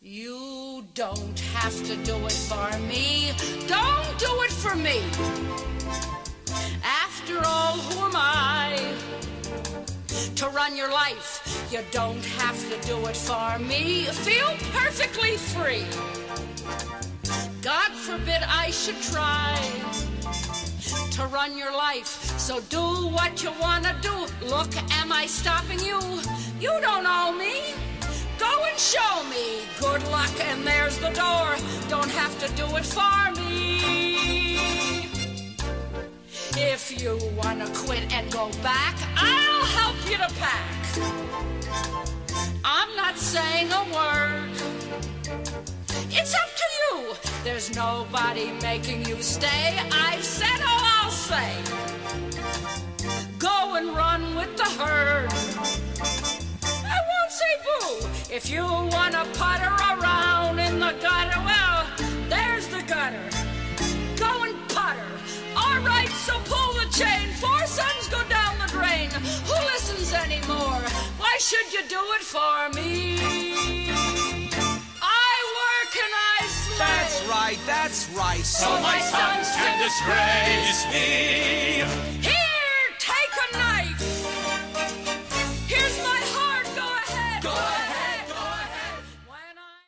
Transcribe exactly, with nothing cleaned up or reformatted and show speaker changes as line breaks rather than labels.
You don't have to do it for me. Don't do it for me. After all, who am I to run your life? You don't have to do it for me. Feel perfectly free. God forbid I should try to run your life. So do what you want to do. Look, am I stopping you? You don't owe me. Go and show me. Good luck, and there's the door. Don't have to do it for me. If you want to quit and go back, I'll help you to pack. I'm not saying a word. It's up to you. There's nobody making you stay. I've said all I'll say. Go and run with the herd. I won't say boo. If you want to putter around in the gutter, well, there's the gutter. Go and putter. All right, so pull the chain. Four sons go down the drain. Who listens anymore? Why should you do it for me? I work and I slay.
That's right, that's right.
So my sons can disgrace me.